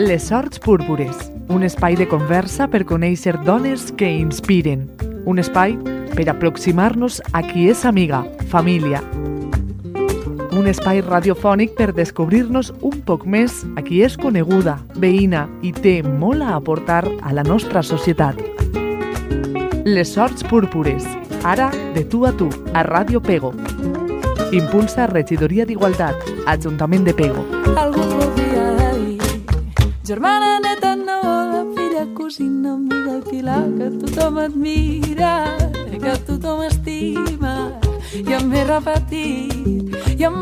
Les Sorts Púrpures, un espai de conversa per conèixer dones que inspiren. Un espai per aproximar-nos a qui és amiga, família. Un espai radiofònic per descobrir-nos un poc més a qui és coneguda, veïna i té molt a aportar a la nostra societat. Les Sorts Púrpures, ara de tu a tu, a Ràdio Pego. Impulsa Regidoria d'Igualtat, Ajuntament de Pego. Algú podria dir, germana, neta, neboda, filla, cosina, amiga, pilar, que tothom admira, que tothom estima, i em ve repetit, i em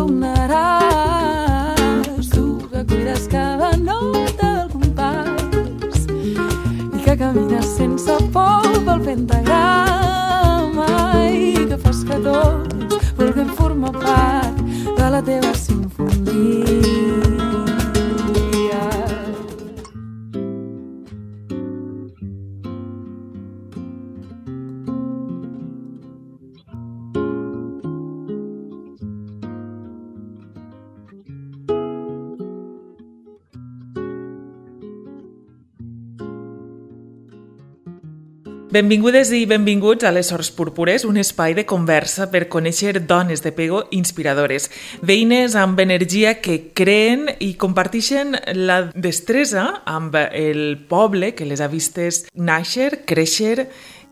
perdonaràs, tu que cuides cada nota del compàs, i que camines sense por pel pentagrama, i que fas que tots vulguem formar part de la teva sinfonia. Benvingudes i benvinguts a Les Sorts Púrpures, un espai de conversa per conèixer dones de Pego inspiradores, veïnes amb energia que creen i comparteixen la destresa amb el poble que les ha vistes nàixer, créixer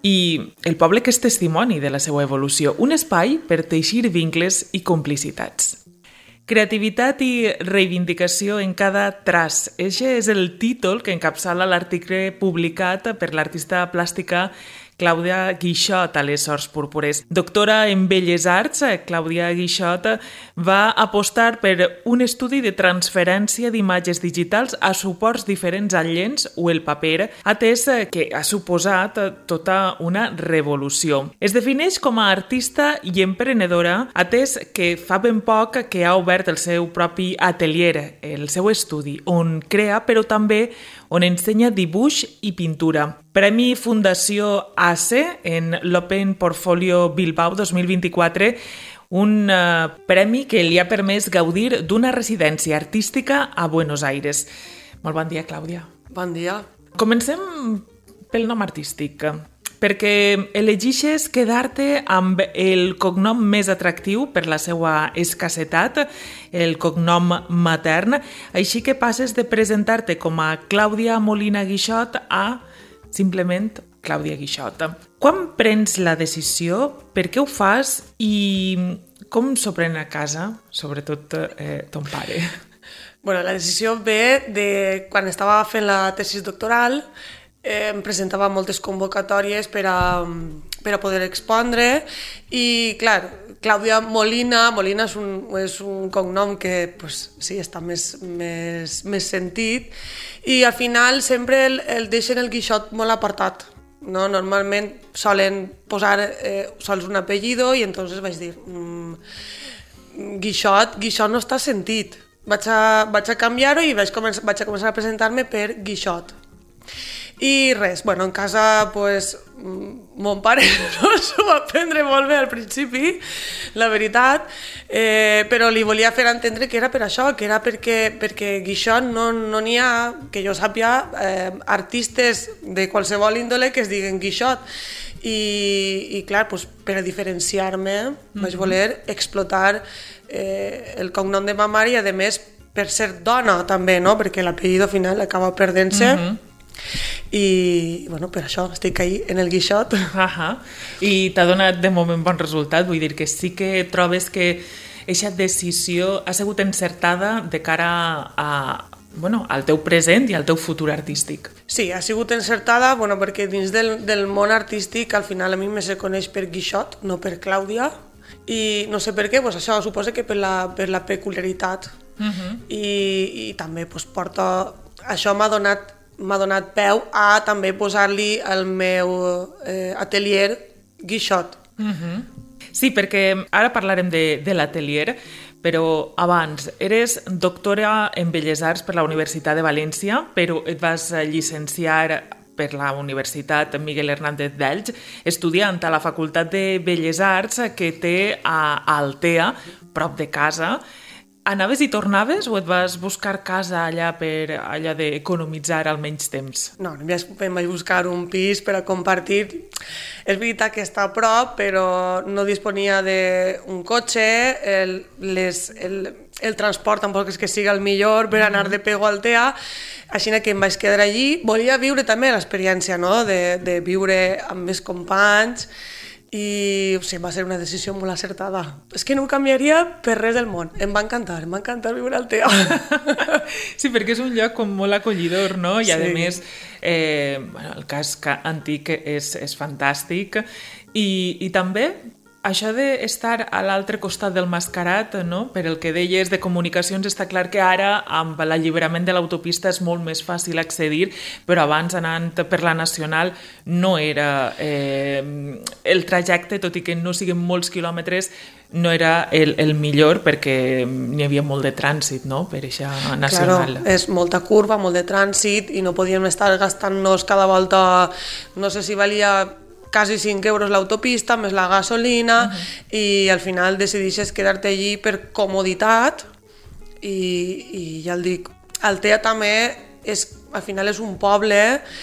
i el poble que és testimoni de la seva evolució, un espai per teixir vincles i complicitats. Creativitat i reivindicació en cada traç. Eixe és el títol que encapçala l'article publicat per l'artista plàstica Clàudia Guixot a Les Sorts Púrpures. Doctora en Belles Arts, Clàudia Guixot va apostar per un estudi de transferència d'imatges digitals a suports diferents al llenç o el paper, atès que ha suposat tota una revolució. Es defineix com a artista i emprenedora, atès que fa ben poc que ha obert el seu propi atelier, el seu estudi, on crea, però també on ensenya dibuix i pintura. Premi Fundació ACE en l'Open Portfolio Bilbao 2024, un premi que li ha permès gaudir d'una residència artística a Buenos Aires. Molt bon dia, Clàudia. Bon dia. Comencem pel nom artístic, perquè elegixes quedar-te amb el cognom més atractiu per la seva escassetat, el cognom matern, així que passes de presentar-te com a Clàudia Molina Guixot a simplement Clàudia Guixot. Quan prens la decisió, per què ho fas i com s'ho pren a casa, sobretot ton pare? Bueno, la decisió ve de quan estava fent la tesis doctoral, em presentava moltes convocatòries per a poder expondre i, clar, Clàudia Molina és un cognom que pues, sí, està més sentit i al final sempre el deixen el Guixot molt apartat. No? Normalment solen posar sols un apellido i entonces vaig dir Guixot no està sentit. Vaig a canviar-ho i vaig a començar a presentar-me per Guixot. I res, bueno, en casa, pues, mon pare no s'ho va prendre molt bé al principi, la veritat, però li volia fer entendre que era per això, que era perquè Guixot no n'hi ha, que jo sàpiga, artistes de qualsevol índole que es diguen Guixot. I clar, pues, per a diferenciar-me, vaig voler explotar el cognom de ma mare i, a més, per ser dona també, no? Perquè l'apellido final acaba perdent-se. I bueno, per això estic ahí en el Guixot. I t'ha donat de moment bon resultat, vull dir que sí que trobes que aquesta decisió ha sigut encertada de cara al teu present i al teu futur artístic. Sí, ha sigut encertada perquè dins del món artístic al final a mi me se coneix per Guixot, no per Clàudia, i no sé per què, doncs això suposa que per la peculiaritat i també porta, això m'ha donat peu a també posar-li el meu atelier Guixot. Sí, perquè ara parlarem de l'atelier, però abans eres doctora en Belles Arts per la Universitat de València, però et vas llicenciar per la Universitat Miguel Hernández d'Elx, estudiant a la Facultat de Belles Arts que té a Altea, prop de casa, Anaves i tornaves o et vas buscar casa allà per allà d'economitzar almenys temps? No, em vaig buscar un pis per a compartir. És veritat que està a prop, però no disponia d'un cotxe, el transport tampoc és que sigui el millor per anar de Pego a Altea, així que em vaig quedar allí. Volia viure també l'experiència, no?, de viure amb els companys, i va ser una decisió molt acertada. És que no ho canviaria per res del món. Em va encantar viure al Altea. Sí, perquè és un lloc com molt acollidor, no? I a més, el casc antic és fantàstic. I també això d'estar a l'altre costat del Mascarat, no? Per el que deies de comunicacions, està clar que ara amb l'alliberament de l'autopista és molt més fàcil accedir, però abans anant per la Nacional no era el trajecte, tot i que no siguin molts quilòmetres, no era el millor perquè n'hi havia molt de trànsit, no?, per eixa Nacional. Claro, és molta curva, molt de trànsit, i no podíem estar gastant-nos cada volta, no sé si valia quasi 5 euros l'autopista, més la gasolina, i al final decideixes quedar-te allí per comoditat, i ja el dic, Altea també al final és un poble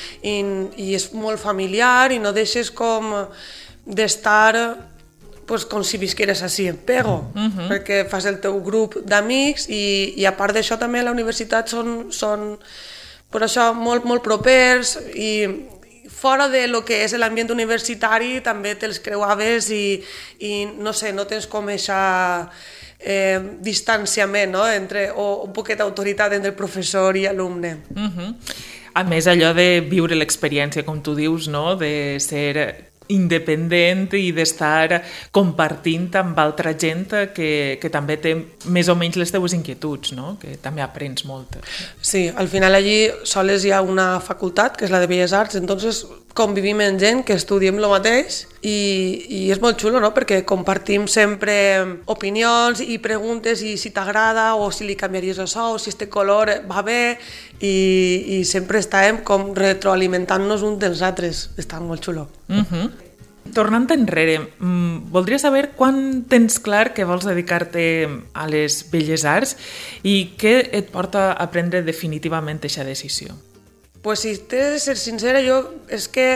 i és molt familiar i no deixes com d'estar com si visqueres així en Pego, perquè fas el teu grup d'amics i a part d'això també a la universitat són per això molt propers, i fora de lo que és l'ambient universitari també te'ls creuaves i no sé, no tens com eixa distanciament, no?, o un poquet d'autoritat entre professor i alumne. A més, allò de viure l'experiència, com tu dius, no?, de ser independent i d'estar compartint amb altra gent que també té més o menys les teves inquietuds, no?, que també aprens molt. Sí, al final allí sols hi ha una facultat, que és la de Belles Arts, entonces convivim amb gent que estudiem el mateix i és molt xulo, no?, perquè compartim sempre opinions i preguntes i si t'agrada o si li canviaries això o si este color va bé i sempre estàvem com retroalimentant-nos un dels altres. Està molt xulo. Tornant enrere, voldria saber quan tens clar que vols dedicar-te a les Belles Arts i què et porta a prendre definitivament aquesta decisió? Pues si t'he de ser sincera, jo és que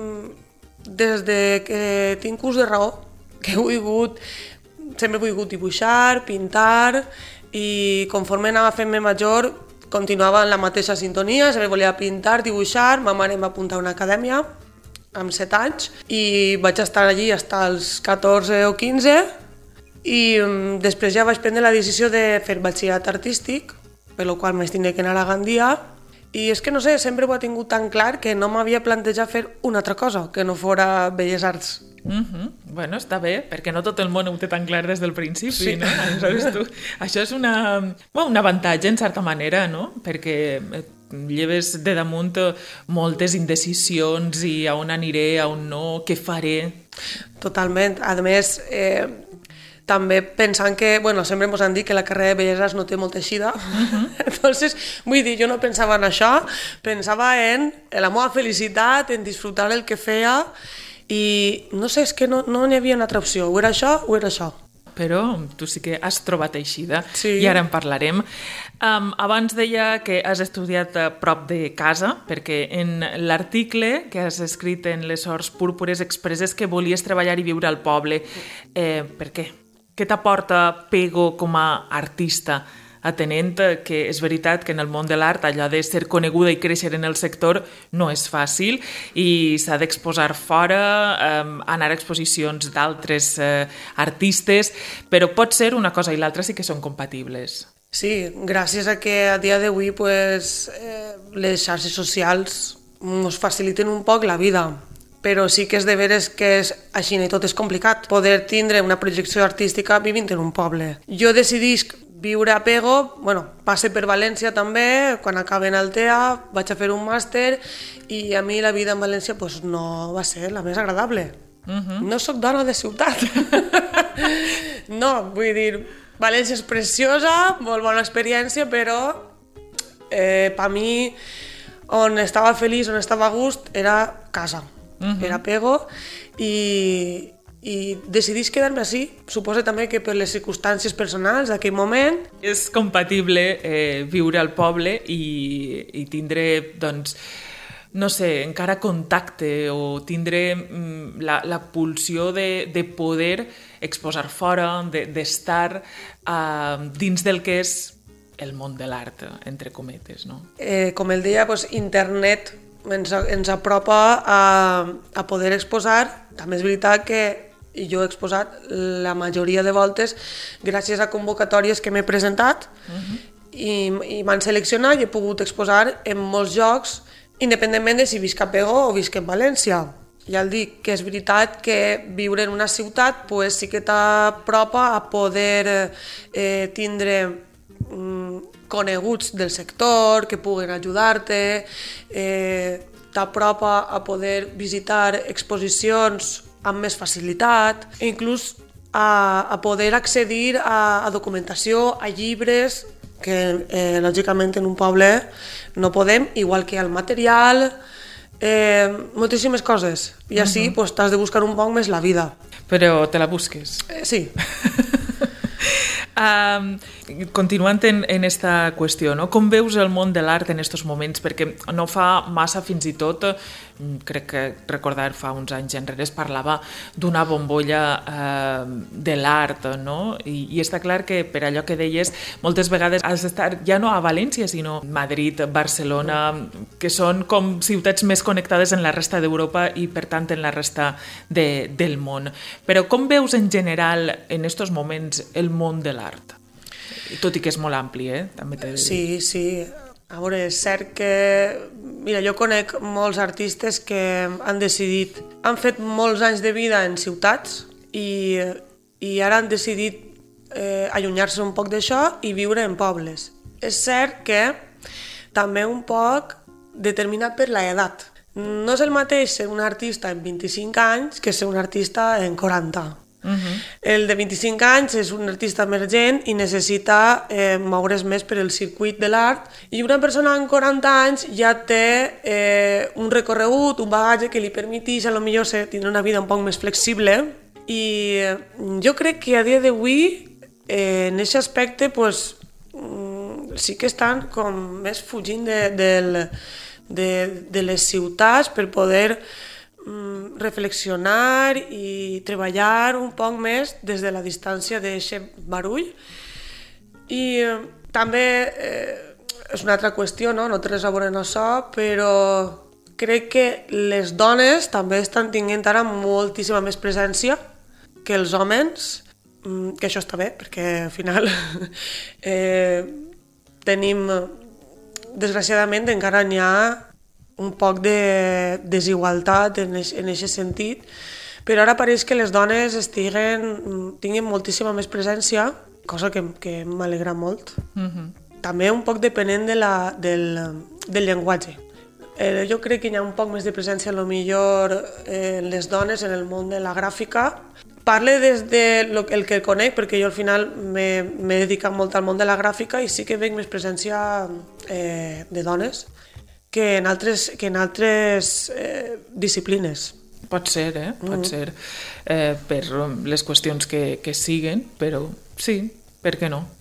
des de que tinc ús de raó, que sempre he volgut dibuixar, pintar, i conforme anava fent-me major continuava en la mateixa sintonia, sempre volia pintar, dibuixar, ma mare em va apuntar a una acadèmia amb 7 anys i vaig estar allí fins als 14 o 15 i després ja vaig prendre la decisió de fer batxillerat artístic, per la qual vaig tindre que anar a Gandia. I és que no sé, sempre ho he tingut tan clar que no m'havia plantejat fer una altra cosa, que no fora Belles Arts. Bueno, està bé, perquè no tot el món ho té tan clar des del principi, sí. No? Això és un avantatge, en certa manera, no? Perquè lleves de damunt moltes indecisions i a on aniré, a on no, què faré. Totalment. A més, també pensant que, sempre ens han dit que la carrera de Belles Arts no té molta eixida. Entonces, vull dir, jo no pensava en això, pensava en la meva felicitat, en disfrutar el que feia i no sé, és que no n'hi havia una altra opció, o era això o era això. Però tu sí que has trobat eixida, sí. I ara en parlarem. Abans deia que has estudiat a prop de casa, perquè en l'article que has escrit en Les Sorts Púrpures expresses que volies treballar i viure al poble. Per què? Què t'aporta Pego com a artista, atenent que és veritat que en el món de l'art allò de ser coneguda i créixer en el sector no és fàcil i s'ha d'exposar fora, anar a exposicions d'altres artistes, però pot ser una cosa i l'altra sí que són compatibles. Sí, gràcies a que a dia d'avui les xarxes socials ens faciliten un poc la vida, però sí que és de veres que és així i tot és complicat poder tindre una projecció artística vivint en un poble. Jo decidisc viure a Pego, passe per València també, quan acabe en Altea, vaig a fer un màster i a mi la vida en València no va ser la més agradable. No sóc dona de ciutat. No, vull dir, València és preciosa, molt bona experiència, però per mi on estava feliç, on estava a gust, era casa. Era Pego i i decidís quedar-me així. Suposo també que per les circumstàncies personals d'aquell moment. És compatible viure al poble i tindre, doncs, no sé, encara contacte o tindre la pulsió de poder exposar fora, d'estar dins del que és el món de l'art, entre cometes, no? Com el deia, doncs, internet ens apropa a poder exposar. També és veritat que jo he exposat la majoria de voltes gràcies a convocatòries que m'he presentat i m'han seleccionat i he pogut exposar en molts llocs, independentment de si visc a Pego o visc en València. Ja el dic que és veritat que viure en una ciutat pues, sí que t'apropa a poder tindre coneguts del sector que puguen ajudar-te, t'apropa a poder visitar exposicions amb més facilitat, i inclús a poder accedir a documentació, a llibres, que lògicament en un poble no podem, igual que al material, moltíssimes coses. I així pues, t'has de buscar un poc més la vida. Però te la busques? Sí. Continuant en esta qüestió, no? Com veus el món de l'art en aquests moments? Perquè no fa massa, fins i tot, crec que recordar fa uns anys enrere es parlava d'una bombolla de l'art, no? I està clar que per allò que deies, moltes vegades has d'estar ja no a València, sinó Madrid, Barcelona, que són com ciutats més connectades en la resta d'Europa i per tant en la resta del món. Però com veus en general en aquests moments el món de l'art? Tot i que és molt ampli, també t'he de dir. Sí, sí. A veure, és cert que... Mira, jo conec molts artistes que han decidit... Han fet molts anys de vida en ciutats i ara han decidit allunyar-se un poc d'això i viure en pobles. És cert que també un poc determinat per l'edat. No és el mateix ser un artista en 25 anys que ser un artista en 40. El de 25 anys és un artista emergent i necessita moure's més per el circuit de l'art, i una persona amb 40 anys ja té un recorregut, un bagatge que li permeteix a lo millor tindre una vida un poc més flexible, i jo crec que a dia d'avui en aquest aspecte pues, sí que estan com més fugint de les ciutats per poder reflexionar i treballar un poc més des de la distància d'aquest barull. I també és una altra qüestió, no té res a veure amb això, però crec que les dones també estan tinguent ara moltíssima més presència que els homes, que això està bé, perquè al final tenim, desgraciadament, encara n'hi ha un poc de desigualtat en aquest sentit, però ara pareix que les dones tinguin moltíssima més presència, cosa que m'alegra molt. També un poc depenent del llenguatge. Jo crec que hi ha un poc més de presència, a lo millor, en les dones en el món de la gràfica. Parle des del que conec, perquè jo al final m'he dedicat molt al món de la gràfica i sí que veig més presència de dones que en altres disciplines. Pot ser, pot ser, per les qüestions que siguen, però sí, per què no?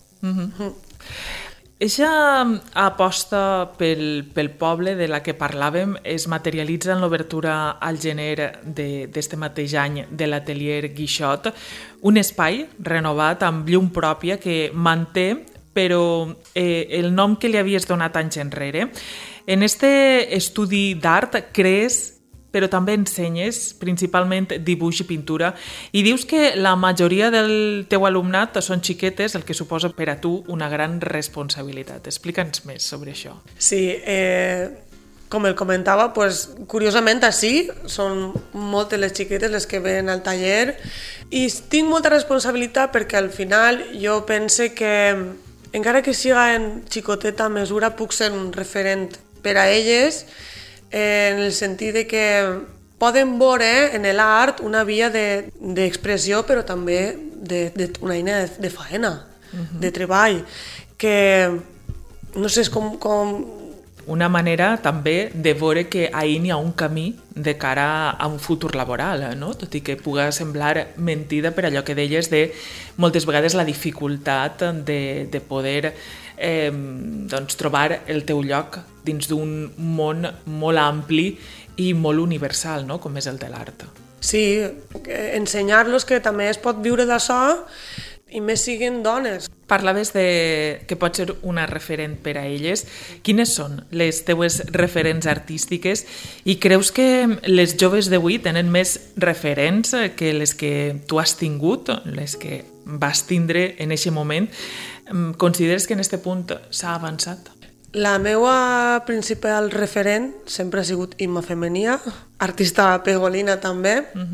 Eixa aposta pel poble de la que parlàvem es materialitza en l'obertura al gener d'este mateix any de l'atelier Guixot, un espai renovat amb llum pròpia que manté però el nom que li havies donat anys enrere. En este estudi d'art crees, però també ensenyes principalment dibuix i pintura, i dius que la majoria del teu alumnat són xiquetes, el que suposa per a tu una gran responsabilitat. Explica'ns més sobre això. Sí, com el comentava, pues, curiosament així, són moltes les xiquetes les que venen al taller i tinc molta responsabilitat perquè al final jo pense que encara que siga en xicoteta mesura puc ser un referent per a elles, en el sentit de que poden veure en l'art una via d'expressió, però també una eina de faena, de treball, que no sé, és com una manera també de veure que ahir n'hi ha un camí de cara a un futur laboral, no? Tot i que puga semblar mentida per allò que deies de moltes vegades la dificultat de poder doncs, trobar el teu lloc dins d'un món molt ampli i molt universal, no? Com és el de l'art. Sí, ensenyar-los que també es pot viure d'això i més siguin dones. Parlaves de que pot ser una referent per a elles. Quines són les teues referents artístiques i creus que les joves d'avui tenen més referents que les que tu has tingut, les que vas tindre en aquest moment? Consideres que en aquest punt s'ha avançat? La meva principal referent sempre ha sigut Imma Femenia, artista pegolina també.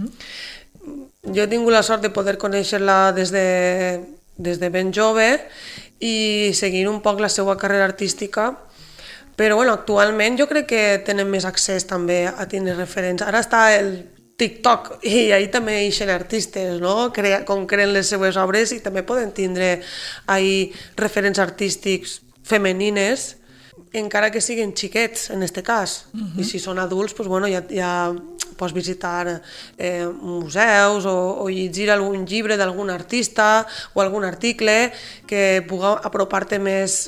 Jo he tingut la sort de poder conèixer-la des de ben jove i seguir un poc la seva carrera artística, però bueno, actualment jo crec que tenen més accés també a tenir referents. Ara està el TikTok i ahí també ixen artistes, no? Com creen les seues obres i també poden tindre ahí referents artístics femenines, encara que siguin xiquets, en este cas. I si són adults, pues, bueno, ja pots visitar museus o llegir algun llibre d'algun artista o algun article que pugui apropar-te més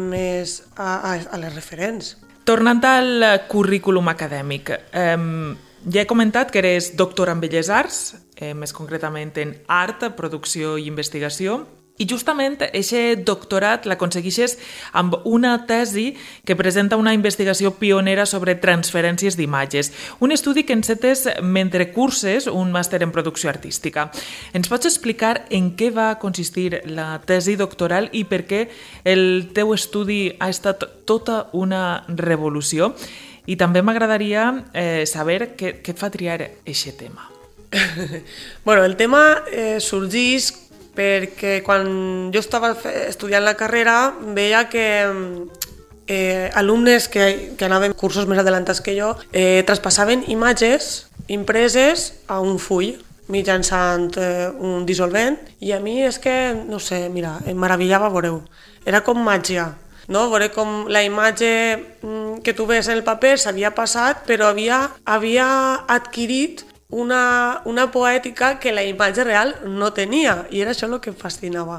a les referents. Tornant al currículum acadèmic, ja he comentat que eres doctora en Belles Arts, més concretament en art, producció i investigació, i justament aquest doctorat l'aconsegueixes amb una tesi que presenta una investigació pionera sobre transferències d'imatges, un estudi que encetes mentre curses un màster en producció artística. Ens pots explicar en què va consistir la tesi doctoral i per què el teu estudi ha estat tota una revolució? I també m'agradaria saber què et fa triar aquest tema. Bueno, el tema sorgeix perquè quan jo estava estudiant la carrera veia que alumnes que anaven cursos més adelantats que jo traspassaven imatges impreses a un full mitjançant un dissolvent i a mi és que, no sé, mira, em meravellava veure-ho. Era com màgia, no? Veure com la imatge que tu ves en el paper s'havia passat però havia adquirit una poètica que la imatge real no tenia i era això el que em fascinava.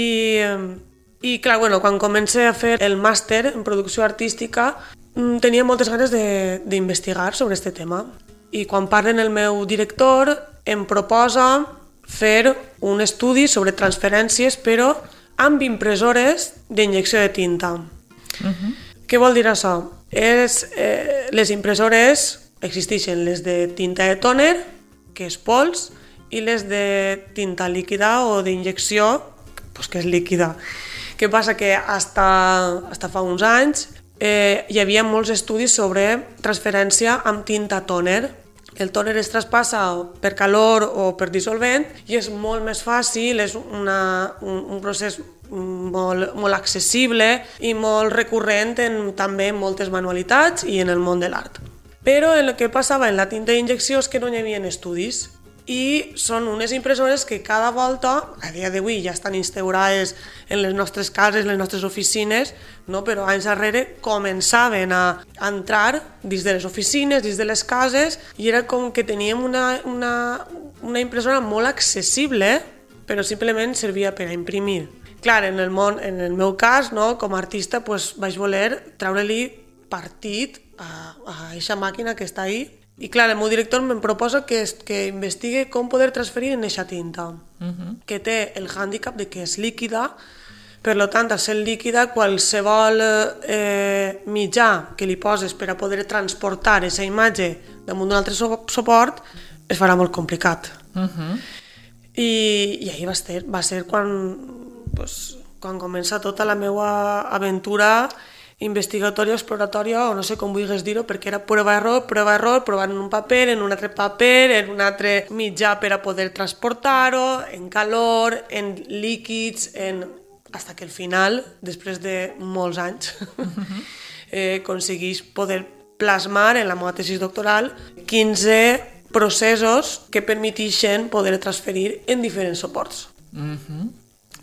I clar, bueno, quan comencé a fer el màster en producció artística tenia moltes ganes d'investigar sobre aquest tema i quan parlen el meu director em proposa fer un estudi sobre transferències però amb impressores d'injecció de tinta. Què vol dir això? Les impressores existeixen les de tinta de tòner, que és pols, i les de tinta líquida o d'injecció, que és líquida. Què passa? Que hasta fa uns anys hi havia molts estudis sobre transferència amb tinta tòner. El tòner es traspassa per calor o per dissolvent i és molt més fàcil, és un procés molt accessible i molt recurrent també en moltes manualitats i en el món de l'art. Però el que passava en la tinta d'injecció és que no hi havia estudis i són unes impressores que cada volta, a dia d'avui ja estan instaurades en les nostres cases, en les nostres oficines, no? Però anys darrere començaven a entrar dins de les oficines, dins de les cases i era com que teníem una impressora molt accessible però simplement servia per a imprimir. Clar, en el meu cas, no? Com a artista, vaig voler treure-li partit a aquesta màquina que està ahí. I clar, el meu director em proposa que investigue com poder transferir en aquesta tinta, que té el hàndicap de que és líquida, per tant, al ser líquida, qualsevol mitjà que li poses per a poder transportar aquesta imatge damunt d'un altre suport es farà molt complicat. I ahir va ser quan comença tota la meva aventura investigatòria, exploratòria, o no sé com vulguis dir-ho, perquè era prova-error, provant en un paper, en un altre mitjà per a poder transportar-ho, en calor, en líquids, fins que al final, després de molts anys, aconseguís poder plasmar en la meva tesi doctoral 15 processos que permeteixen poder transferir en diferents suports.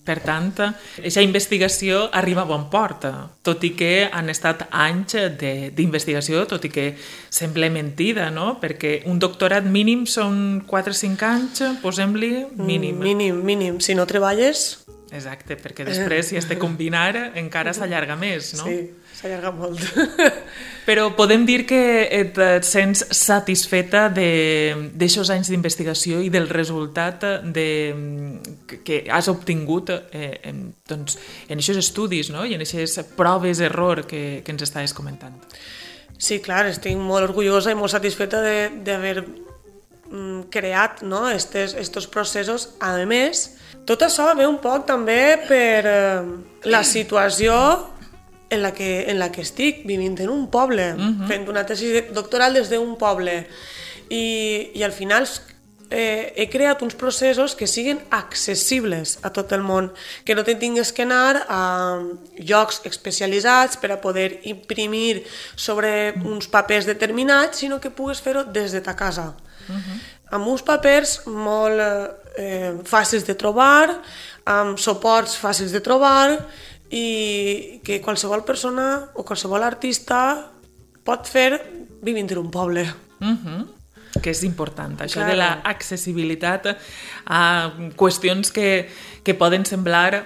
Per tant, aquesta investigació arriba a bon port, tot i que han estat anys d'investigació, tot i que sembla mentida, no? Perquè un doctorat mínim són 4 o 5 anys, posem-li mínim. Mínim. Si no treballes... Exacte, perquè després, si has de combinar, encara s'allarga més, no? Sí, s'allarga molt. Però podem dir que et sents satisfeta d'aixòs anys d'investigació i del resultat que has obtingut en aquests estudis, no? I en aquestes proves d'error que ens estaves comentant. Sí, clar, estic molt orgullosa i molt satisfeta d'haver creat, no, estos processos. A més, tot això ve un poc també per la situació en la que estic vivint en un poble, fent una tesi doctoral des d'un poble. I al final he creat uns processos que siguin accessibles a tot el món, que no te tingues que anar a llocs especialitzats per a poder imprimir sobre uns papers determinats, sinó que pugues fer-ho des de ta casa. Amb uns papers molt fàcils de trobar, amb suports fàcils de trobar i que qualsevol persona o qualsevol artista pot fer vivint en un poble. Que és important, això de l'accessibilitat a qüestions que poden semblar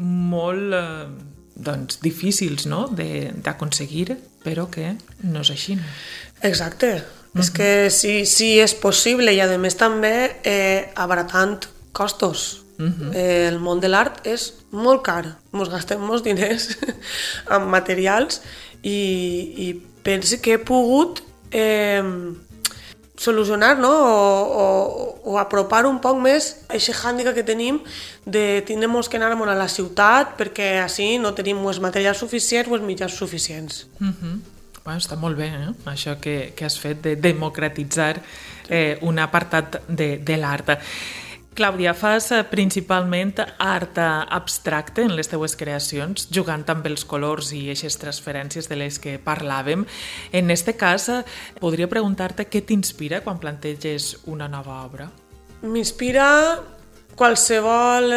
molt difícils, no?, d'aconseguir, però que no és així. Exacte. És que sí és possible i a més també abaratant costos. El món de l'art és molt car, ens gastem molts diners en materials i penso que he pogut solucionar, no? o apropar un poc més aquest hàndicap que tenim de tindre que anar a la ciutat perquè així no tenim els materials suficients o els mitjans suficients. Bueno, està molt bé, això que has fet de democratitzar un apartat de l'art. Clàudia, fas principalment art abstracte en les teues creacions, jugant amb els colors i aquestes transferències de les que parlàvem. En aquest cas, podria preguntar-te què t'inspira quan planteges una nova obra? M'inspira qualsevol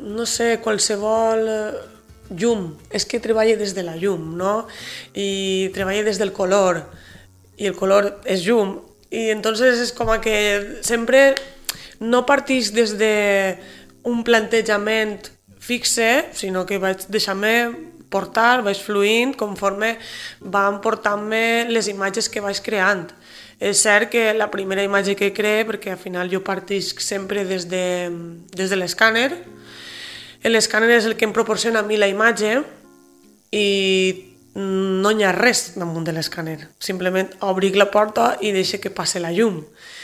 llum. És que treballa des de la llum, no? I treballa des del color. I el color és llum. I entonces és com que sempre no partix des d'un plantejament fixe, sinó que vaig deixar-me portar, vaig fluint conforme van portant-me les imatges que vaig creant. És cert que la primera imatge que cree, perquè al final jo partisc sempre des de l'escàner, l'escàner és el que em proporciona a mi la imatge i no hi ha res damunt de l'escàner. Simplement obric la porta i deixo que passi la llum.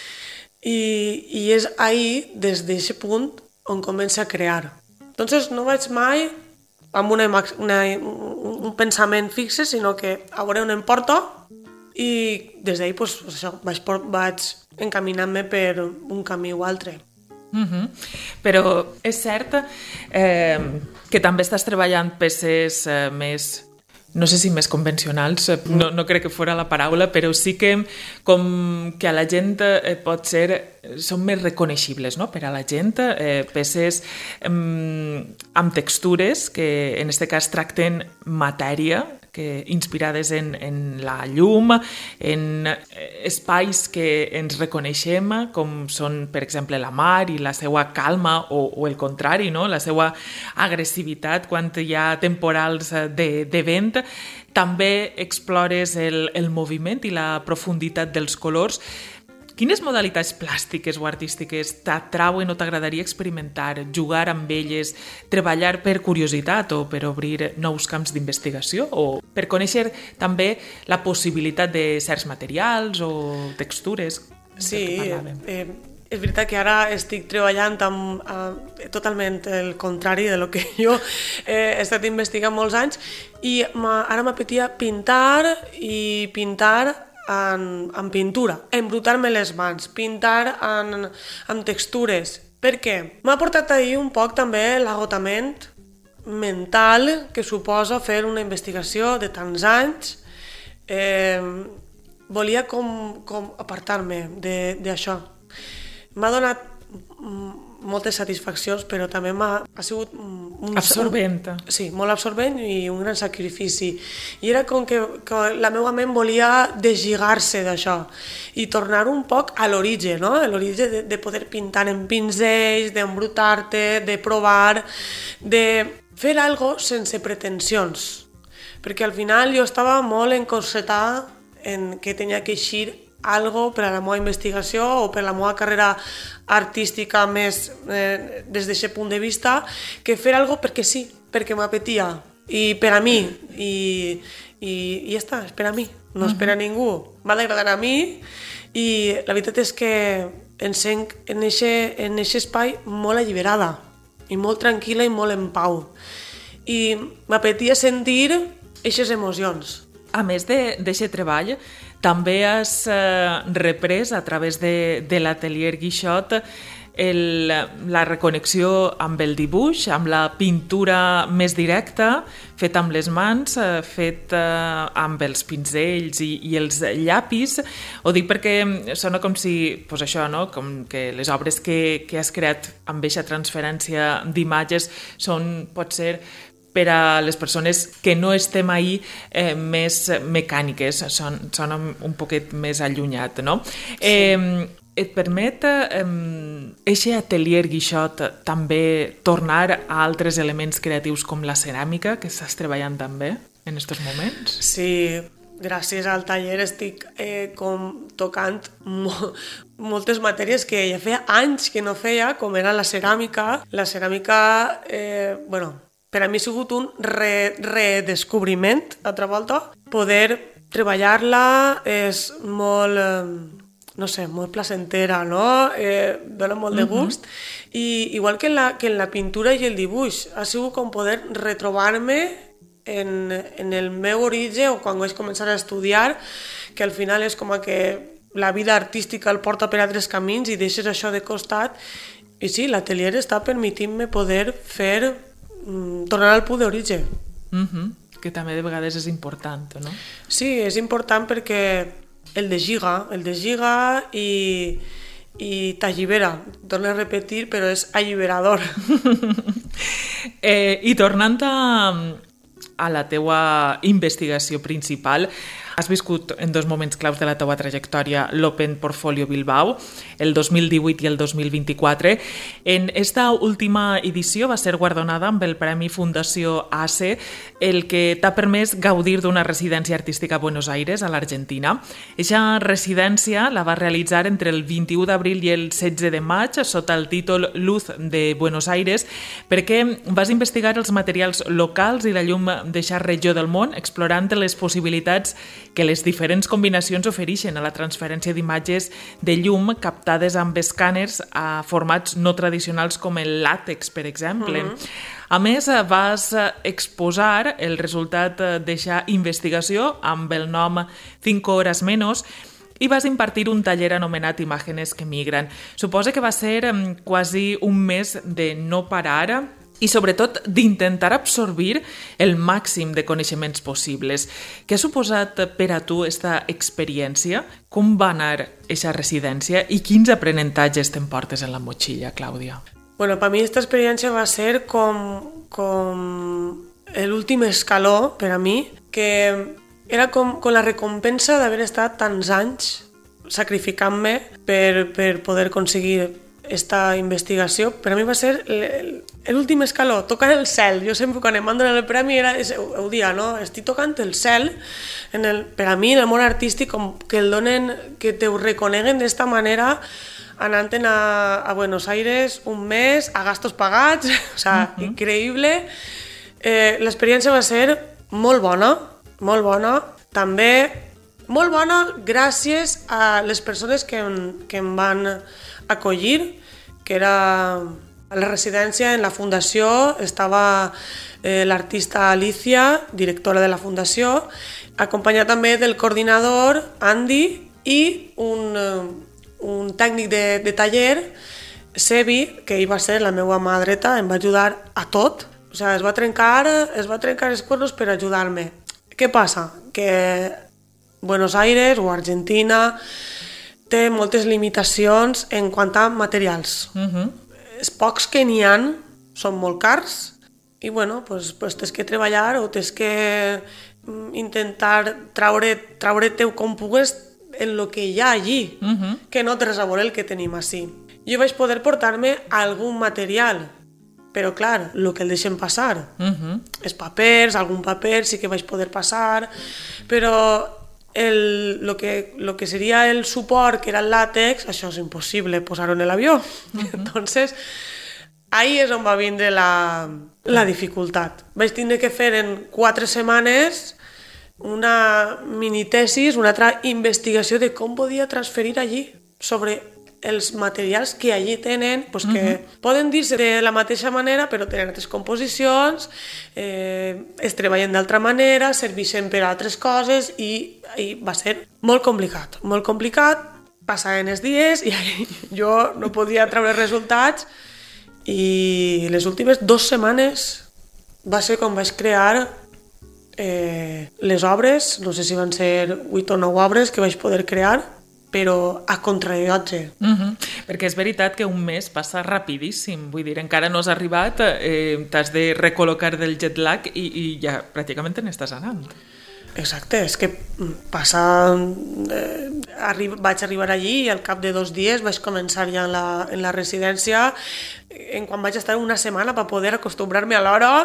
I és ahí, des d'aquest punt, on comença a crear. Entonces no vaig mai amb un pensament fixe, sinó que a veure on em porta i des d'ahí vaig encaminant-me per un camí o altre. Però és cert que també estàs treballant peces més, no sé si més convencionals, no crec que fora la paraula, però sí que com que a la gent pot ser, són més reconeixibles, no?, per a la gent, peces amb textures que en aquest cas tracten matèria, que inspirades en la llum, en espais que ens reconeixem, com són, per exemple, la mar i la seva calma, o el contrari, no?, la seva agressivitat quan hi ha temporals de vent. També explores el moviment i la profunditat dels colors. Quines modalitats plàstiques o artístiques t'atrauen o t'agradaria experimentar, jugar amb elles, treballar per curiositat o per obrir nous camps d'investigació o per conèixer també la possibilitat de certs materials o textures? Sí, és veritat que ara estic treballant amb totalment el contrari de lo que jo he estat investigant molts anys i ara m'apetia pintar en pintura, embrutar-me les mans, pintar amb textures. Per què? M'ha portat ahir un poc també l'agotament mental que suposa fer una investigació de tants anys. Volia com apartar-me d'això. M'ha donat moltes satisfaccions, però també ha sigut absorbent. Sí, molt absorbent i un gran sacrifici. I era com que la meva ment volia deslligar-se d'això i tornar un poc a l'origen, no? A l'origen de poder pintar en pinzells, d'embrutar-te, de provar, de fer algo sense pretensions. Perquè al final jo estava molt encorsetada en que tenia que eixir algo per a la meva investigació o per a la meva carrera artística més des d'aquest punt de vista, que fer algo perquè sí, perquè m'apetia i per a mi i ja està, és per a mi, no és per a ningú, m'ha d'agradar a mi i la veritat és que em sent en aquest espai molt alliberada i molt tranquil·la i molt en pau i m'apetia sentir aquestes emocions. A més d'aquest treball, també has reprès a través de l'atelier Guixot la reconnexió amb el dibuix, amb la pintura més directa, feta amb les mans, feta amb els pinzells i els llapis. Ho dic perquè sona com si, doncs això, no? Com que les obres que has creat amb aquesta transferència d'imatges són, pot ser, per a les persones que no estem ahí més mecàniques, sona un poquet més allunyat, no? Sí. Et permet eixe atelier Guixot també tornar a altres elements creatius com la ceràmica, que estàs treballant també en aquests moments? Sí, gràcies al taller estic com tocant moltes matèries que ja feia anys que no feia, com era la ceràmica. La ceràmica, per a mi ha sigut un redescobriment, altra volta. Poder treballar-la és molt, no sé, molt placentera, no? Dona molt de gust. I igual que en la pintura i el dibuix, ha sigut com poder retrobar-me en el meu origen o quan vaig començar a estudiar, que al final és com que la vida artística el porta per altres camins i deixes això de costat. I sí, l'atelier està permetint-me poder tornar al punt d'origen. Que també de vegades és important, no? Sí, és important perquè el deslliga i t'allibera. Torno a repetir, però és alliberador. I tornant a la teua investigació principal, has viscut en dos moments claus de la teua trajectòria l'Open Portfolio Bilbao, el 2018 i el 2024. En esta última edició va ser guardonada amb el Premi Fundació ACE, el que t'ha permès gaudir d'una residència artística a Buenos Aires, a l'Argentina. Eixa residència la va realitzar entre el 21 d'abril i el 16 de maig sota el títol Luz de Buenos Aires, perquè vas investigar els materials locals i la llum d'eixa regió del món, explorant les possibilitats que les diferents combinacions ofereixen a la transferència d'imatges de llum captades amb escàners a formats no tradicionals com el làtex, per exemple. A més, vas exposar el resultat d'eixa investigació amb el nom 5 horas menos i vas impartir un taller anomenat Imágenes que migran. Suposa que va ser quasi un mes de no parar i sobretot d'intentar absorbir el màxim de coneixements possibles. Què ha suposat per a tu aquesta experiència? Com va anar aquesta residència i quins aprenentatges t'emportes en la motxilla, Clàudia? Bueno, per mi aquesta experiència va ser com l'últim escaló per a mi, que era com la recompensa d'haver estat tants anys sacrificant-me per poder aconseguir esta investigació. Per a mi va ser l'últim escaló, tocar el cel. Jo sempre quan em van donar el premi ho dia, no? Estic tocant el cel. Per a mi, en el món artístic, com que el donen, que te ho reconeguen d'esta manera, anant a Buenos Aires un mes, a gastos pagats, o sea, increïble. L'experiència va ser molt bona, també molt bona gràcies a les persones que em van acollir, que era a la residència, en la fundació, estava l'artista Alicia, directora de la fundació, acompanyada també del coordinador, Andy, i un tècnic de taller, Sebi, que ell va ser la meva mà dreta, em va ajudar a tot. O sigui, es va trencar els cuernos per ajudar-me. Què passa? Que Buenos Aires o Argentina té moltes limitacions en quant a materials. els pocs que n'hi ha són molt cars i bueno, pues tens que treballar o tens que intentar treure-te com pugues en lo que hi ha allí, que no té res a veure el que tenim ací. Jo vaig poder portar-me algun material, però clar, el que el deixen passar. Els papers, algun paper sí que vaig poder passar, però lo que seria el suport, que era el làtex, això és impossible posar-ho en l'avió. Entonces, ahí és on va vindre la dificultat. Vaig tindre que fer en 4 setmanes una minitesis, una altra investigació de com podia transferir allí sobre els materials que allí tenen, pues que poden dir-se de la mateixa manera, però tenen altres composicions, es treballen d'altra manera, serveixen per a altres coses i va ser molt complicat, passaven els dies i jo no podia treure resultats i les últimes 2 setmanes va ser quan vaig crear les obres, no sé si van ser 8 o 9 obres que vaig poder crear, però a contrarrellotge. Perquè és veritat que un mes passa rapidíssim, vull dir, encara no has arribat, t'has de recol·locar del jet lag i ja pràcticament te n'estàs anant. Exacte, és que vaig arribar allí i al cap de 2 dies vaig començar ja en la residència, en quan vaig estar una setmana per poder acostumbrar-me a l'hora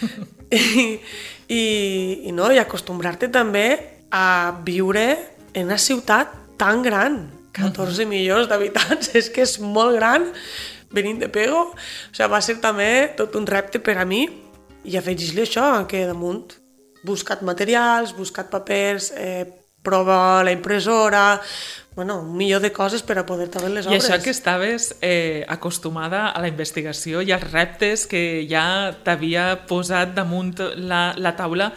i acostumbrar-te també a viure en una ciutat tan gran, 14 milions d'habitants, és que és molt gran, venint de Pego, o sigui, va ser també tot un repte per a mi, i afegir-li això, que damunt buscat materials, buscat papers, prova la impressora, bueno, un milió de coses per a poder treballar les obres. I això que estaves acostumada a la investigació i als reptes que ja t'havia posat damunt la taula,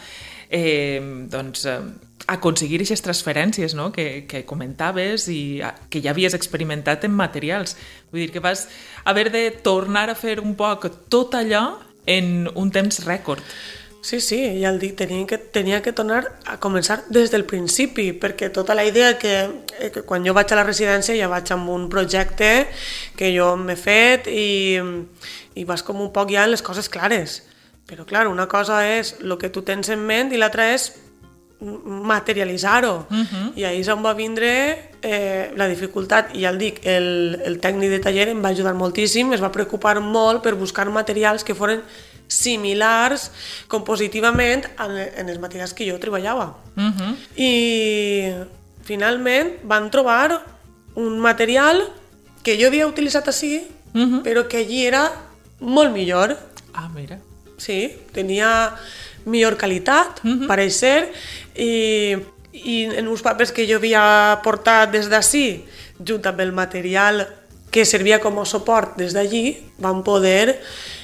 doncs aconseguir aquestes transferències, no?, que comentaves i que ja havies experimentat en materials. Vull dir que vas haver de tornar a fer un poc tot allò en un temps rècord. Sí, ja el dic, tenia que tornar a començar des del principi, perquè tota la idea que quan jo vaig a la residència ja vaig amb un projecte que jo m'he fet i vas com un poc ja en les coses clares. Però clar, una cosa és el que tu tens en ment i l'altra és materialitzar-ho. I ahir és on va vindre la dificultat, i ja el dic, el tècnic de taller em va ajudar moltíssim, es va preocupar molt per buscar materials que foren similars compositivament en els materials que jo treballava. I finalment van trobar un material que jo havia utilitzat així, però que allí era molt millor. Ah, mira. Sí, tenia millor qualitat, pareix ser, i en uns papers que jo havia portat des d'ací, junt amb el material que servia com a suport des d'allí, van poder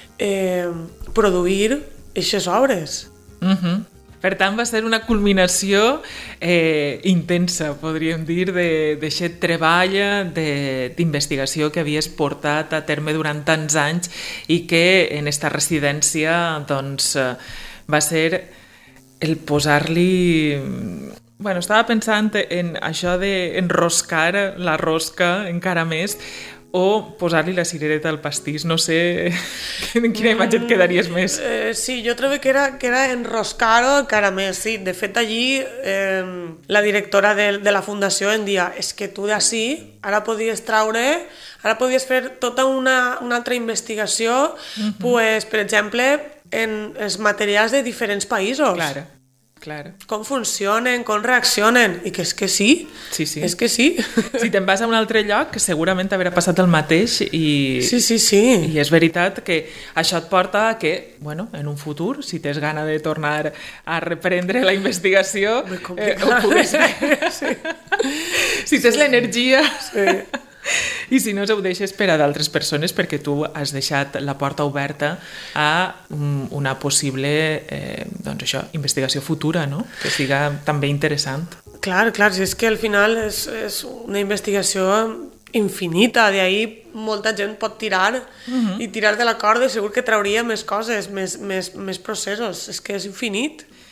produir aquestes obres. Per tant, va ser una culminació intensa, podríem dir, d'aquest treball d'investigació que havies portat a terme durant tants anys i que en esta residència doncs, va ser el posar-li... Bueno, estava pensant en això d'enroscar la rosca encara més o posar-li la cirereta al pastís. No sé en quina imatge et quedaries més. Sí, jo trobo que era enroscar-ho encara més, sí. De fet, allí la directora de la fundació em dia és que tu d'ací ara podies treure, ara podies fer tota una altra investigació, pues, per exemple, en els materials de diferents països. Claro. Com funcionen, com reaccionen, i que és que sí. Sí. És que sí. Si te'n vas a un altre lloc, segurament t'haurà passat el mateix i... Sí. I és veritat que això et porta a que, bueno, en un futur, si tens gana de tornar a reprendre la investigació, ho puguis fer. Sí. Si tens l'energia... Sí. I si no, ho deixes per a d'altres persones perquè tu has deixat la porta oberta a una possible doncs això, investigació futura, no? Que siga també interessant. Clar, si és que al final és una investigació infinita, d'ahir molta gent pot tirar i tirar de la corda i segur que trauria més coses, més processos, és que és infinit.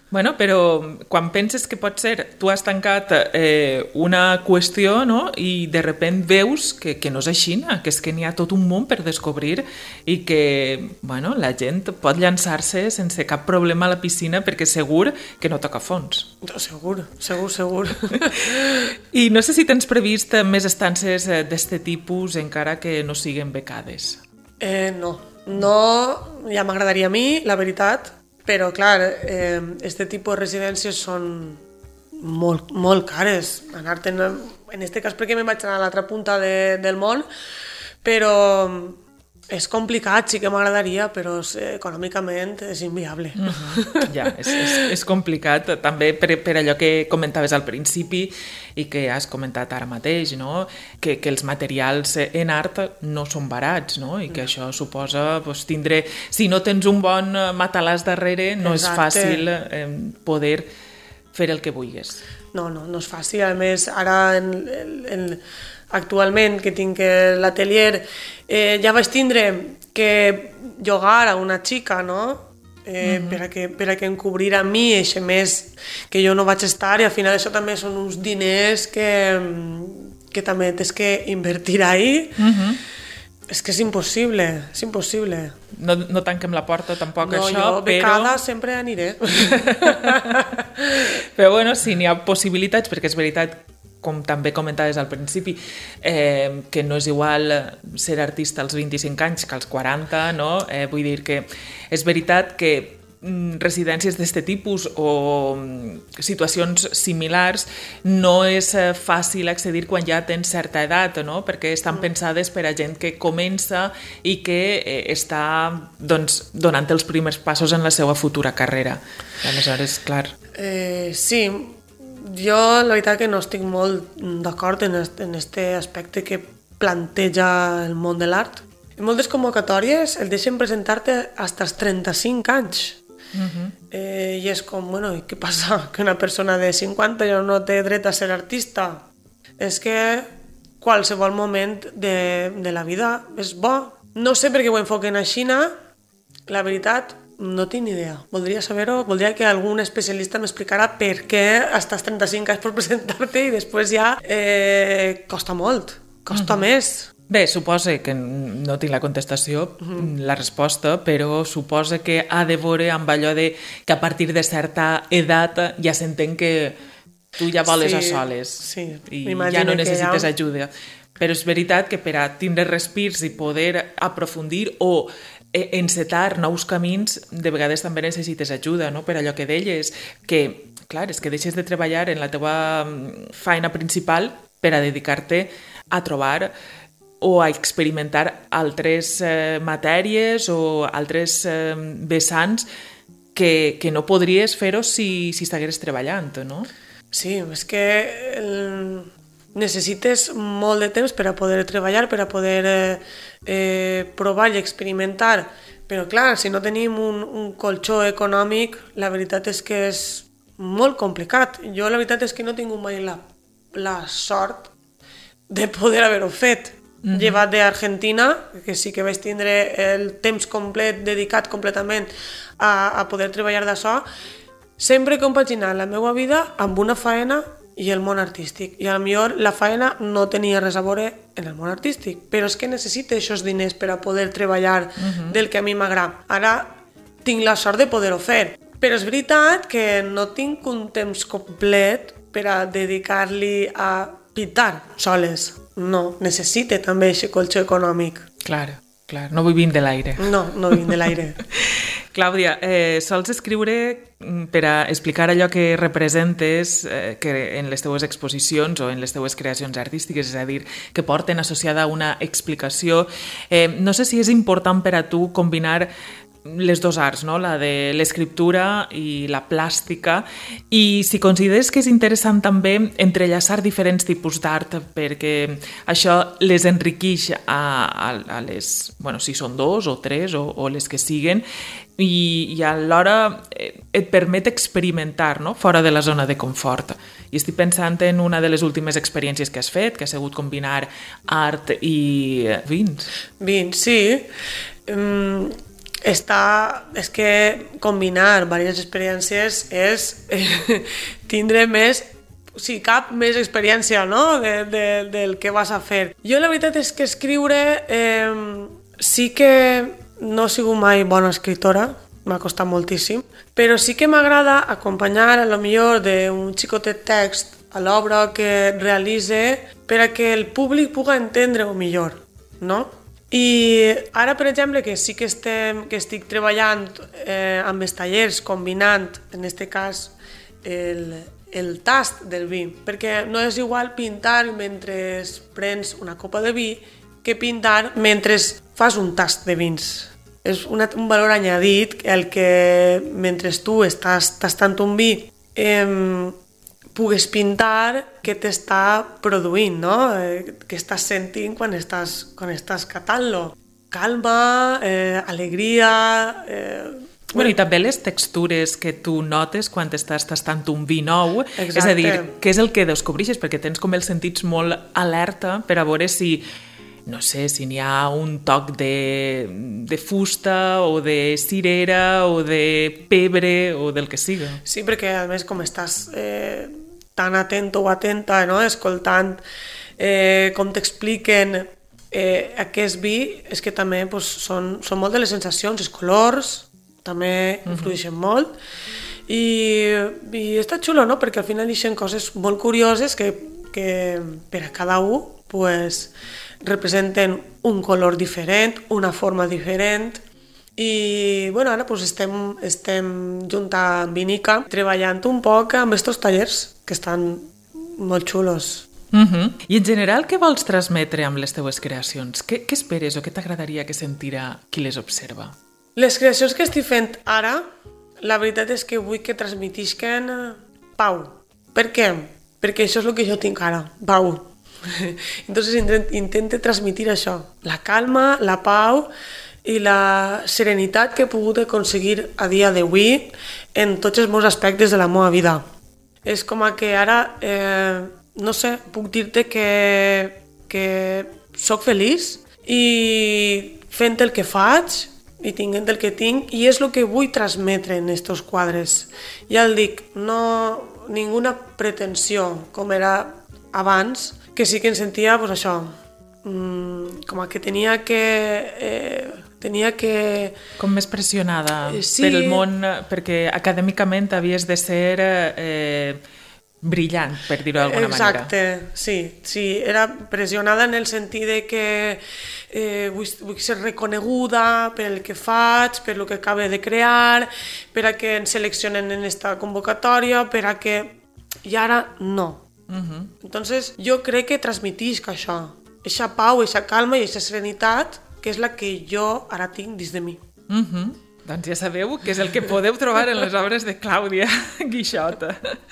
Bueno, però quan penses que pot ser, tu has tancat una qüestió, no?, i de repent veus que no és així, que és que n'hi ha tot un món per descobrir i que, bueno, la gent pot llançar-se sense cap problema a la piscina perquè segur que no toca fons. Segur. I no sé si tens previst més estances d'este tipus encara que no siguen becades. No, ja m'agradaria a mi, la veritat, però, clar, este tipus de residències són molt cares. Anar-te'n, en este cas perquè me'n vaig anar a l'altra punta del món, però és complicat, sí que m'agradaria, però econòmicament és inviable. Ja, és complicat, també per allò que comentaves al principi i que has comentat ara mateix, no? Que els materials en art no són barats, no? I que això suposa tindre... Si no tens un bon matalàs darrere, no és fàcil poder fer el que vulguis. No és fàcil. A més, ara actualment que tinc l'atelier ja vaig tindre que llogar a una xica, no? Per a que em cobrir a mi això més que jo no vaig estar, i al final això també són uns diners que també tens que invertir ahí. És que és impossible. No tanquem la porta tampoc això, però... No, jo becada sempre aniré. Però bueno, sí, n'hi ha possibilitats, perquè és veritat, com també comentaves al principi, que no és igual ser artista als 25 anys que als 40, no? Vull dir que és veritat que residències d'este tipus o situacions similars no és fàcil accedir quan ja tens certa edat, no? Perquè estan pensades per a gent que comença i que està donant els primers passos en la seva futura carrera. Aleshores, clar... Sí, jo la veritat que no estic molt d'acord en este aspecte que planteja el món de l'art. En moltes convocatòries el deixen presentar-te fins als 35 anys. I és com, bueno, i què passa? Que una persona de 50 ja no té dret a ser artista? És que qualsevol moment de la vida és bo. No sé per què ho enfoquen a Xina, la veritat, no tinc ni idea. Voldria saber-ho, voldria que algun especialista m'explicara per què fins als 35 anys per presentar-te i després ja costa molt, costa més. Bé, suposa que no tinc la contestació, la resposta, però suposa que ha de veure amb allò de que a partir de certa edat ja s'entén que tu ja voles a soles i ja no necessites ajuda. Però és veritat que per a tindre respirs i poder aprofundir o encetar nous camins, de vegades també necessites ajuda, no? Per allò que deies, que, clar, és que deixes de treballar en la teva feina principal per a dedicar-te a trobar o a experimentar altres matèries o altres vessants que no podries fer-ho si estigueres treballant, no? Sí, és que necessites molt de temps per a poder treballar, per a poder provar i experimentar, però clar, si no tenim un colxó econòmic, la veritat és que és molt complicat. Jo la veritat és que no he tingut mai la sort de poder haver-ho fet. Llevat d'Argentina, que sí que vaig tindre el temps complet dedicat completament a poder treballar d'això, sempre he compaginat la meva vida amb una faena i el món artístic. I potser la faena no tenia res a veure en el món artístic, però és que necessito aquests diners per a poder treballar del que a mi m'agrada. Ara tinc la sort de poder-ho fer, però és veritat que no tinc un temps complet per a dedicar-li a pintar soles. No, necessite també aquest colxó econòmic. Clar, no vull vindre de l'aire. No vinc de l'aire. Clàudia, sols escriure per a explicar allò que representes que en les teues exposicions o en les teues creacions artístiques, és a dir, que porten associada una explicació. No sé si és important per a tu combinar les dos arts, no? La de l'escriptura i la plàstica, i si consideres que és interessant també entrellaçar diferents tipus d'art perquè això les enriqueix a les, bueno, si són dos o tres o les que siguen, i alhora et permet experimentar, no? Fora de la zona de confort. I estic pensant en una de les últimes experiències que has fet, que ha sigut combinar art i vins. Vins, sí. és que combinar diverses experiències és tindre més, si cap, més experiència, no?, del que vas a fer. Jo la veritat és que escriure sí que no he sigut mai bona escriptora, m'ha costat moltíssim, però sí que m'agrada acompanyar a lo millor d'un xicotet text a l'obra que realitze per a que el públic pugui entendre-ho millor, no? I ara, per exemple, que sí que estic treballant amb els tallers, combinant, en aquest cas, el tast del vi, perquè no és igual pintar mentre prens una copa de vi que pintar mentre fas un tast de vins. És un valor añadit el que mentre tu estàs tastant un vi pugues pintar què t'està produint, no? Què estàs sentint quan estàs catant-lo. Calma, alegria... Bueno, i també les textures que tu notes quan estàs tastant un vi nou. Exacte. És a dir, què és el que descobreixes? Perquè tens com els sentits molt alerta per a veure si, no sé, si n'hi ha un toc de fusta o de cirera o de pebre o del que siga. Sí, perquè a més com estàs tan atent o atenta, no?, escoltant com t'expliquen aquest vi, és que també són molt de les sensacions, els colors també influeixen molt i està xulo, no?, perquè al final deixen coses molt curioses que per a cada un representen un color diferent, una forma diferent. I bueno, ara estem junt amb Vinica treballant un poc amb aquests tallers que estan molt xulos. I en general, què vols transmetre amb les teues creacions? Què esperes o què t'agradaria que sentirà qui les observa? Les creacions que estic fent ara, la veritat és que vull que transmetisquen pau. Per què? Perquè això és el que jo tinc ara, pau. Entonces intento transmitir això, la calma, la pau i la serenitat que he pogut aconseguir a dia d'avui en tots els meus aspectes de la meva vida. És com que ara, no sé, puc dir-te que soc feliç i fent el que faig i tinguent el que tinc, i és el que vull transmetre en aquests quadres. Ja el dic, no ninguna pretensió com era abans, que sí que em sentia, pues això, com que tenia que... Com més pressionada sí. Per el món, perquè acadèmicament havies de ser brillant, per dir-ho d'alguna manera. Exacte, sí, era pressionada en el sentit de que vull ser reconeguda per el que faig, per el que acabo de crear, per a que ens seleccionen en esta convocatòria, per a que... I ara no. Entonces, jo crec que transmetisc això, eixa pau, eixa calma i eixa serenitat, que és la que jo ara tinc dins de mi. Doncs ja sabeu que és el que podeu trobar en les obres de Clàudia Guixot.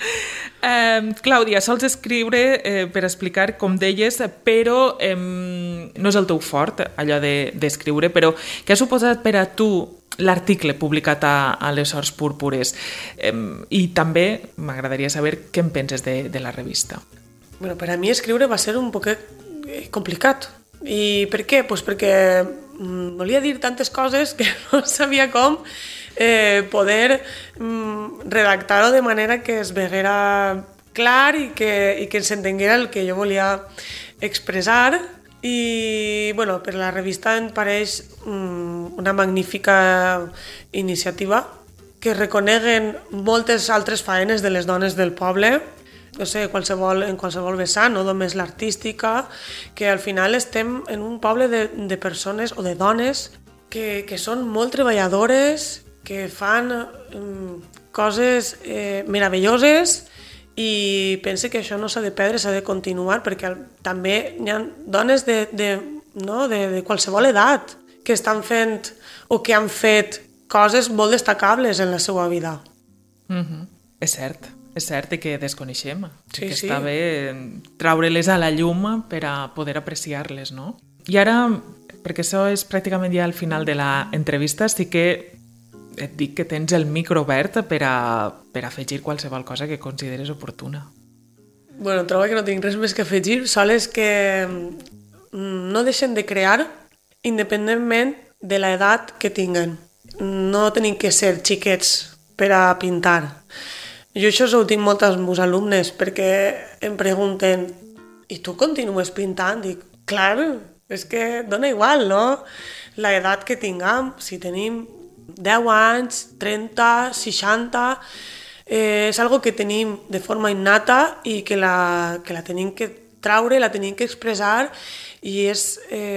Clàudia, sols escriure per explicar, com deies, però no és el teu fort, allò d'escriure, però què ha suposat per a tu l'article publicat a les Sors Púrpures? I també m'agradaria saber què en penses de la revista. Bueno, per a mi escriure va ser un poquet complicat. I per què? Pues perquè volia dir tantes coses que no sabia com poder redactar-ho de manera que es veguera clar i que s'entenguera el que jo volia expressar. I bueno, per la revista em pareix una magnífica iniciativa que reconeguen moltes altres faenes de les dones del poble, no sé, en qualsevol vessant, no només l'artística, que al final estem en un poble de persones o de dones que són molt treballadores, que fan coses meravelloses, i pense que això no s'ha de perdre, s'ha de continuar, perquè també hi ha dones de qualsevol edat que estan fent o que han fet coses molt destacables en la seva vida. És cert i que desconeixem. Sí, que sí. està bé traure-les a la llum per a poder apreciar-les, no? I ara, perquè això és pràcticament ja al final de l'entrevista, sí que et dic que tens el micro obert per a afegir qualsevol cosa que consideres oportuna. Bueno, trobo que no tinc res més que afegir, sols que no deixen de crear independentment de l'edat que tinguen. no tenim que ser xiquets per a pintar. Jo això ho dic molt als meus alumnes perquè em pregunten i tu continues pintant? Dic, clar, és que dona igual, no? La edat que tinguem, si tenim 10 anys, 30, 60, és algo que tenim de forma innata i que la tenim que traure, la tenim que expressar i és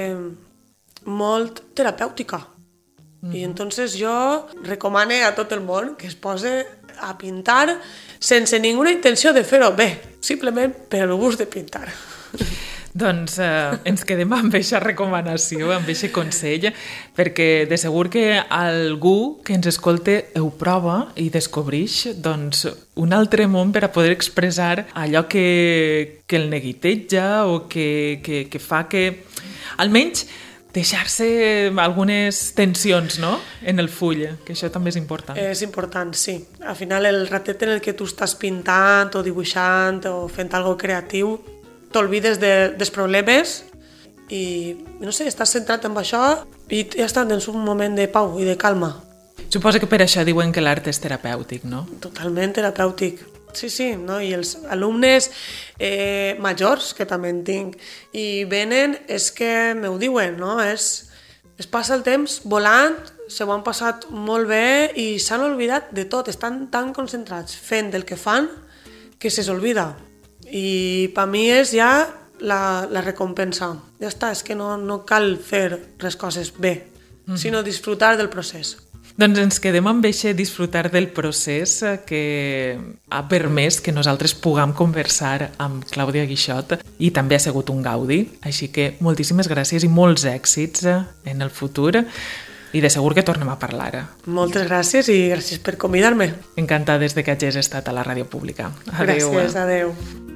molt terapèutica. I entonces jo recomano a tot el món que es posi a pintar sense ninguna intenció de fer-ho bé, simplement per al gust de pintar. Doncs ens quedem amb aquesta recomanació, amb aquest consell, perquè de segur que algú que ens escolte ho prova i descobreix doncs, un altre món per a poder expressar allò que el neguiteja o que fa que almenys deixar-se algunes tensions, no?, en el full, que això també és important. És important, sí. Al final, el ratet en el que tu estàs pintant o dibuixant o fent alguna cosa creatiu, t'olvides dels problemes i, no sé, estàs centrat en això i ja està, tens un moment de pau i de calma. Suposo que per això diuen que l'art és terapèutic, no? Totalment terapèutic. Sí, no? I els alumnes majors, que també en tinc, i venen, és que m'ho diuen, no? Es passa el temps volant, se ho han passat molt bé i s'han oblidat de tot, estan tan concentrats fent el que fan que se s'olvida. I per mi és ja la recompensa. Ja està, és que no cal fer les coses bé, sinó disfrutar del procés. Doncs ens quedem amb això, disfrutar del procés que ha permès que nosaltres puguem conversar amb Clàudia Guixot i també ha sigut un gaudi. Així que moltíssimes gràcies i molts èxits en el futur i de segur que tornem a parlar. Moltes gràcies i gràcies per convidar-me. Encantades de que hagis estat a la ràdio pública. Adéu. Gràcies, adéu.